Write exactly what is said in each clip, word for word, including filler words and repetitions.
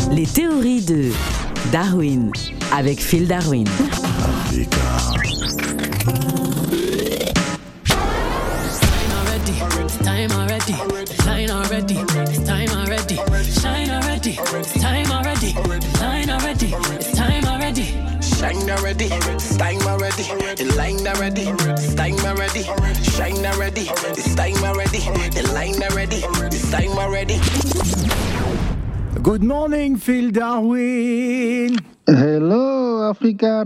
Les théories de Darwin avec Phil Darwin. Time already, shine already, it's time already, shine already, it's time already, shine already, it's time already. Shine already, it's time already, the line already, it's time already, shine already, it's time already, the line already, it's time already. Good morning, Phil Darwin. Hello, Africa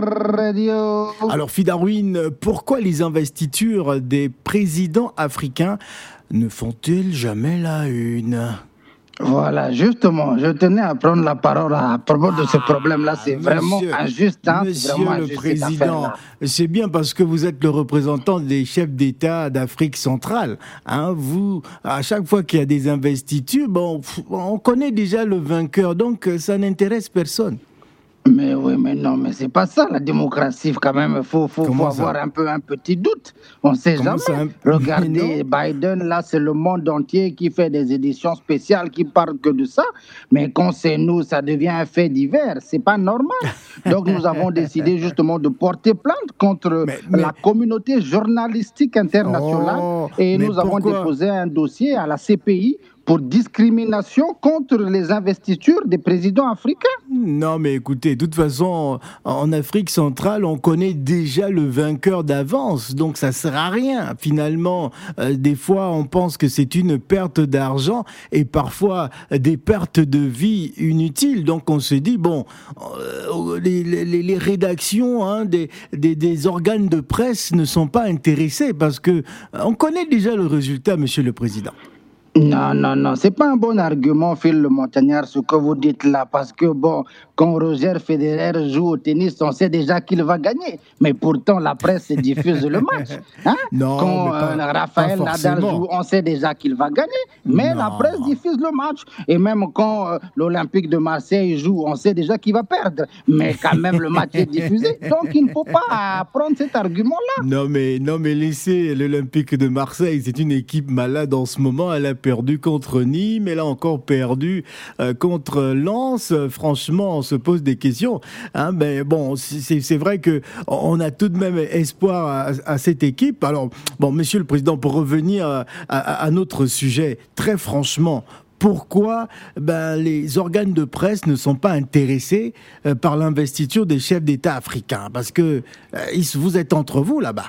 Radio. Alors, Phil Darwin, pourquoi les investitures des présidents africains ne font-elles jamais la une? Voilà, justement, je tenais à prendre la parole à propos de ce problème-là. C'est Monsieur, vraiment injuste. Hein, Monsieur vraiment le injuste, Président, c'est bien parce que vous êtes le représentant des chefs d'État d'Afrique centrale. Hein, vous, à chaque fois qu'il y a des investitures, bon, on connaît déjà le vainqueur, donc ça n'intéresse personne. Mais oui, mais non, mais c'est pas ça la démocratie quand même. Il faut, faut, faut avoir un peu un petit doute. On ne sait Comment jamais. Ça, Regardez, Biden, là, c'est le monde entier qui fait des éditions spéciales qui parlent que de ça. Mais quand c'est nous, ça devient un fait divers. C'est pas normal. Donc nous avons décidé justement de porter plainte contre mais, mais... la communauté journalistique internationale. Oh, et nous avons pourquoi? déposé un dossier à la C P I pour discrimination contre les investitures des présidents africains. Non, mais écoutez, de toute façon, en Afrique centrale, on connaît déjà le vainqueur d'avance, donc ça ne sert à rien. Finalement, euh, des fois, on pense que c'est une perte d'argent et parfois des pertes de vie inutiles. Donc on se dit, bon, euh, les, les, les rédactions hein, des, des, des organes de presse ne sont pas intéressées parce que on connaît déjà le résultat, Monsieur le Président. Non, non, non, c'est pas un bon argument, Phil le Montagnard, ce que vous dites là, parce que bon, quand Roger Federer joue au tennis, on sait déjà qu'il va gagner, mais pourtant la presse diffuse le match. Hein? Non, quand pas, euh, Raphaël Nadal joue, on sait déjà qu'il va gagner, mais non. La presse diffuse le match. Et même quand euh, l'Olympique de Marseille joue, on sait déjà qu'il va perdre, mais quand même le match est diffusé, donc il ne faut pas prendre cet argument-là. Non, mais, non, mais laissez l'Olympique de Marseille, c'est une équipe malade en ce moment, elle a perdu contre Nîmes, elle a encore perdu euh, contre Lens. Franchement, on se pose des questions. Hein, mais bon, c'est, c'est vrai que on a tout de même espoir à, à cette équipe. Alors, bon, Monsieur le Président, pour revenir à, à, à notre sujet, très franchement, pourquoi ben, les organes de presse ne sont pas intéressés euh, par l'investiture des chefs d'État africains? Parce que euh, vous êtes entre vous là-bas.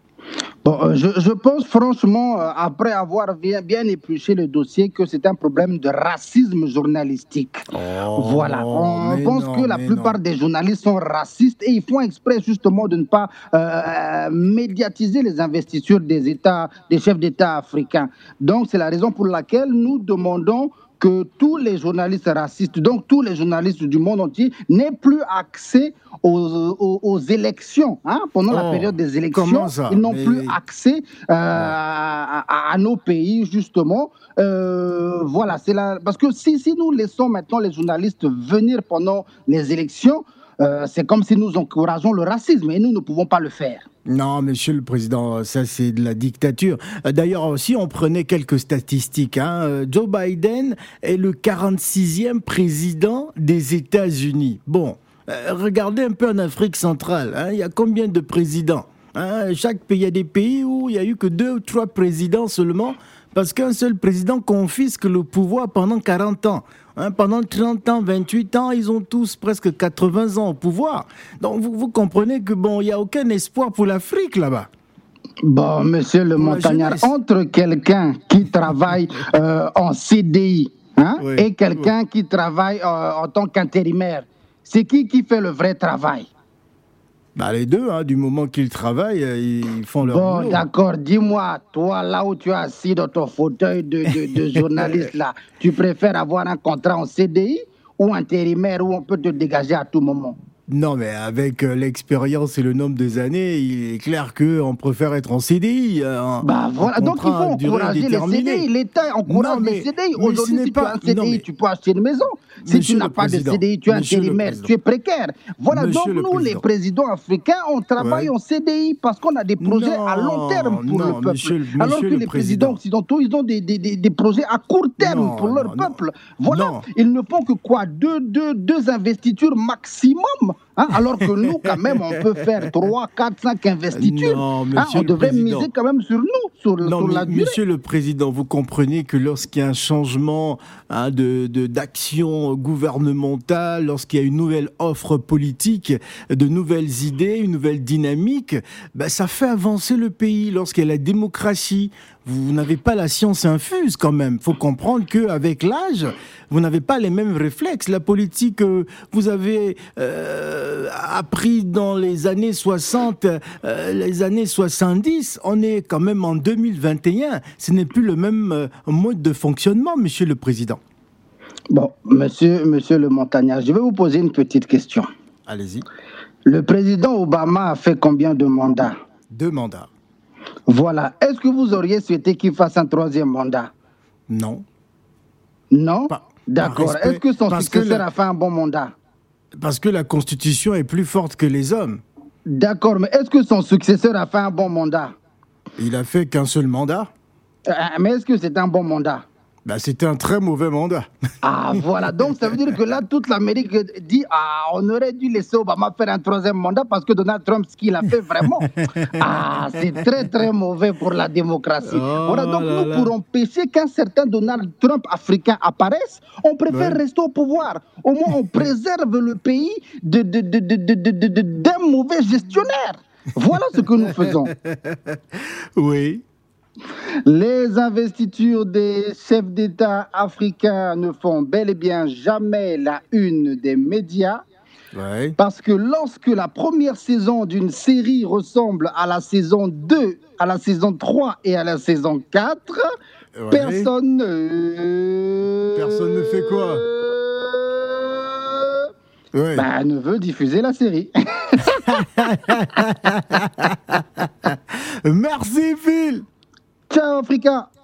Bon, je, je pense franchement, euh, après avoir bien, bien épluché le dossier, que c'est un problème de racisme journalistique. Oh, voilà, on pense non, que la plupart non. des journalistes sont racistes et ils font exprès justement de ne pas euh, médiatiser les investitures des États, des chefs d'État africains. Donc c'est la raison pour laquelle nous demandons que tous les journalistes racistes, donc tous les journalistes du monde entier, n'aient plus accès aux, aux, aux élections. Hein? Pendant oh, la période des élections, ils n'ont Mais... plus accès euh, à, à, à nos pays, justement. Euh, voilà, c'est la... Parce que si, si nous laissons maintenant les journalistes venir pendant les élections, euh, c'est comme si nous encourageons le racisme et nous ne pouvons pas le faire. Non, Monsieur le Président, ça c'est de la dictature. D'ailleurs, si on prenait quelques statistiques, hein, Joe Biden est le quarante-sixième président des États-Unis. Bon, euh, regardez un peu en Afrique centrale, hein, il y a combien de présidents hein? Chaque pays, il y a des pays où il n'y a eu que deux ou trois présidents seulement, parce qu'un seul président confisque le pouvoir pendant quarante ans. Hein, pendant trente ans, vingt-huit ans, ils ont tous presque quatre-vingts ans au pouvoir. Donc vous, vous comprenez que bon, il n'y a aucun espoir pour l'Afrique là-bas. Bon, Monsieur le Montagnard, entre quelqu'un qui travaille euh, en C D I hein, oui, et quelqu'un oui. qui travaille euh, en tant qu'intérimaire, c'est qui qui fait le vrai travail? Bah les deux, hein, du moment qu'ils travaillent, ils font leur bon, boulot. Bon, d'accord. Dis-moi, toi, là où tu es assis dans ton fauteuil de, de, de journaliste, là, tu préfères avoir un contrat en C D I ou intérimaire où on peut te dégager à tout moment? Non, mais avec euh, l'expérience et le nombre des années, il est clair qu'on préfère être en C D I. En, bah voilà, donc il faut encourager les C D I. L'État encourage non, les C D I. Aujourd'hui, si pas... tu as un C D I, non, mais... tu peux acheter une maison. Si Monsieur tu n'as pas président, de C D I, tu es intérimaire, tu es précaire. Voilà, Monsieur donc nous, les présidents africains, on travaille ouais. en C D I parce qu'on a des projets non, à long terme pour non, le peuple. Monsieur, Alors que les présidents occidentaux, ils ont des, des, des, des projets à court terme non, pour leur non, peuple. Voilà, non. Ils ne font que quoi deux, deux, deux investitures maximum. Hein, alors que nous, quand même, on peut faire trois, quatre, cinq investitures. Non, hein, on devrait président. miser quand même sur nous, sur, non, sur la durée. Monsieur le Président, vous comprenez que lorsqu'il y a un changement hein, de, de, d'action gouvernementale, lorsqu'il y a une nouvelle offre politique, de nouvelles idées, une nouvelle dynamique, ben, ça fait avancer le pays. Lorsqu'il y a la démocratie, vous n'avez pas la science infuse quand même. Il faut comprendre qu'avec l'âge, vous n'avez pas les mêmes réflexes. La politique que vous avez euh, appris dans les années soixante, euh, les années soixante-dix, on est quand même en deux mille vingt et un. Ce n'est plus le même euh, mode de fonctionnement, Monsieur le Président. Bon, monsieur, monsieur le Montagnard, je vais vous poser une petite question. Allez-y. Le président Obama a fait combien de mandats? Deux mandats. Voilà. Est-ce que vous auriez souhaité qu'il fasse un troisième mandat? Non. Non? Pas, D'accord. Est-ce que son successeur la... a fait un bon mandat? Parce que la Constitution est plus forte que les hommes. D'accord, mais est-ce que son successeur a fait un bon mandat? Il a fait qu'un seul mandat. Euh, mais est-ce que c'est un bon mandat? Ben, c'était un très mauvais mandat. Ah, voilà. Donc, ça veut dire que là, toute l'Amérique dit ah, on aurait dû laisser Obama faire un troisième mandat parce que Donald Trump, ce qu'il a fait vraiment, ah, c'est très, très mauvais pour la démocratie. Oh, voilà. Donc, là, nous, là. pour empêcher qu'un certain Donald Trump africain apparaisse, on préfère ouais. rester au pouvoir. Au moins, on préserve le pays de, de, de, de, de, de, de, d'un mauvais gestionnaire. Voilà ce que nous faisons. Oui. Les investitures des chefs d'État africains ne font bel et bien jamais la une des médias. Ouais. Parce que lorsque la première saison d'une série ressemble à la saison deux, à la saison trois et à la saison quatre, ouais. personne ne... Personne ne fait quoi? Ouais. Bah, ne veut diffuser la série. Merci Phil. Ciao Africa.